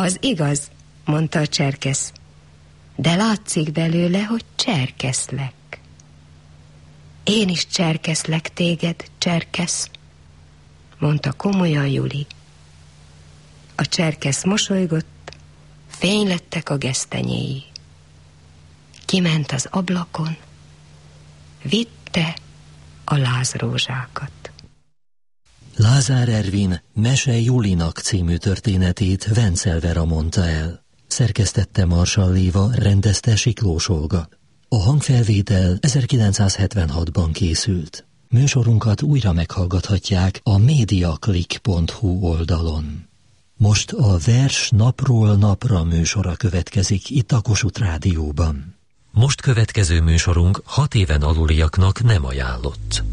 Az igaz, mondta a cserkesz, de látszik belőle, hogy cserkeszlek. Én is cserkeszlek téged, cserkesz, mondta komolyan Juli. A cserkesz mosolygott, fénylettek a gesztenyéi. Kiment az ablakon, vitte a lázrózsákat. Lázár Ervin Mese Julinak című történetét Vencel Vera mondta el. Szerkesztette Marsall Éva, rendezte Siklós Olga. A hangfelvétel 1976-ban készült. Műsorunkat újra meghallgathatják a mediaclick.hu oldalon. Most a Vers napról napra műsora következik itt a Kossuth Rádióban. Most következő műsorunk 6 éven aluliaknak nem ajánlott.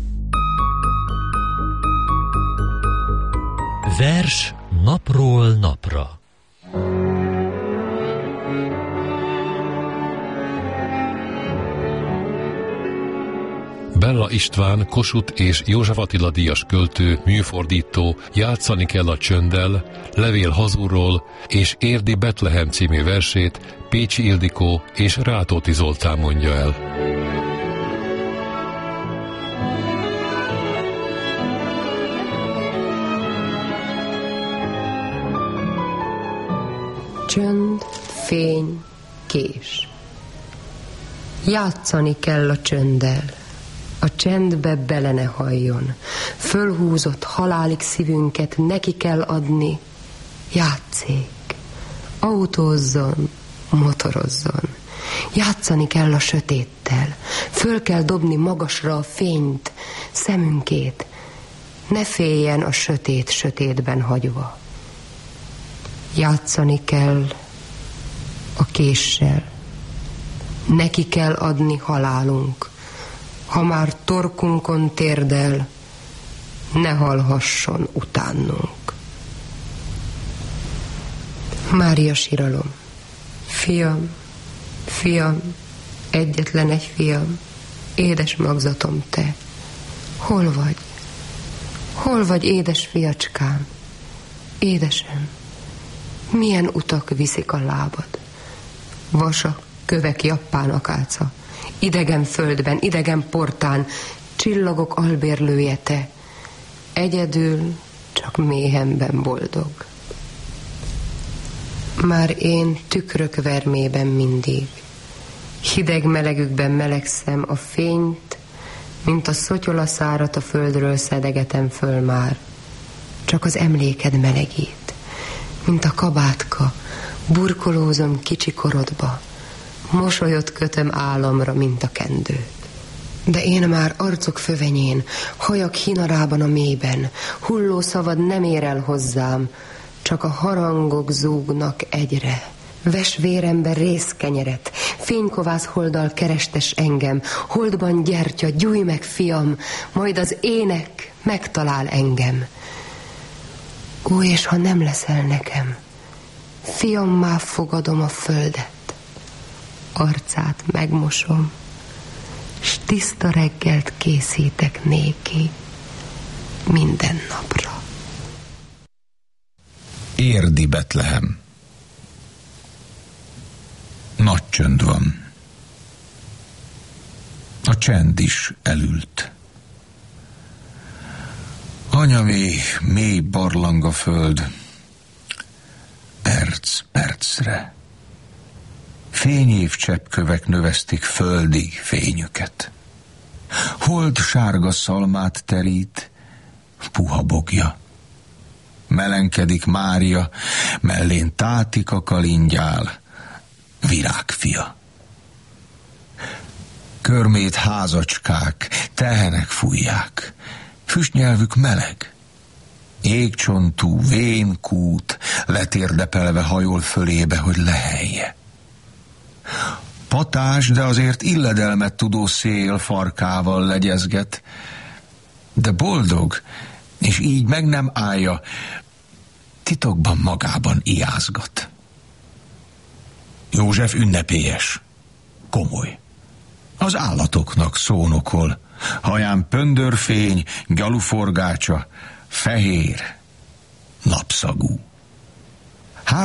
Vers napról napra. Bella István, Kossuth és József Attila díjas költő, műfordító Játszani kell a csönddel, Levél hazúról és Érdi Betlehem című versét Pécsi Ildikó és Rátóti Zoltán mondja el. Csönd, fény, kés. Játszani kell a csönddel, a csendbe bele ne halljon. Fölhúzott halálig szívünket neki kell adni. Játszék, autózzon, motorozzon. Játszani kell a sötéttel, föl kell dobni magasra a fényt, szemünkét. Ne féljen a sötét sötétben hagyva. Játszani kell a késsel, neki kell adni halálunk. Ha már torkunkon térdel, ne halhasson utánunk. Mária síralom. Fiam, fiam, egyetlen egy fiam, édes magzatom te. Hol vagy? Hol vagy, édes fiacskám? Édesem, milyen utak viszik a lábad? Vasak, kövek, jappán akáca, idegen földben, idegen portán, csillagok albérlője te, egyedül csak méhemben boldog. Már én tükrök vermében mindig, hideg melegükben melegszem, a fényt, mint a szotyolaszárat a földről szedegetem föl már, csak az emléked melegít, mint a kabátka, burkolózom kicsi korodba, mosolyot kötöm álomra, mint a kendőt. De én már arcok fövenyén, hajak hinarában a mélyben, hulló szavad nem ér el hozzám, csak a harangok zúgnak egyre. Ves vérembe rézkenyeret, fénykovász holddal kerestes engem, holdban gyertya, gyújj meg, fiam, majd az ének megtalál engem. Ó, és ha nem leszel nekem, fiammá fogadom a földet, arcát megmosom, s tiszta reggelt készítek néki minden napra. Érdi Betlehem. Nagy csönd van. A csend is elült. Anyami, mély barlang a föld, perc-percre. Fényév cseppkövek növesztik földi fényüket. Hold sárga szalmát terít, puha bogja. Melenkedik Mária, mellén Tátika kalingyál, virágfia. Körmét házacskák, tehenek fújják, füstnyelvük meleg. Égcsontú, vén kút letérdepelve hajol fölébe, hogy lehelje. Patás, de azért illedelmet tudó szél farkával legyezget, de boldog, és így meg nem állja, titokban magában iázgat. József ünnepélyes, komoly. Az állatoknak szónokol, haján pöndörfény, gyaluforgácsa, fehér, napszagú.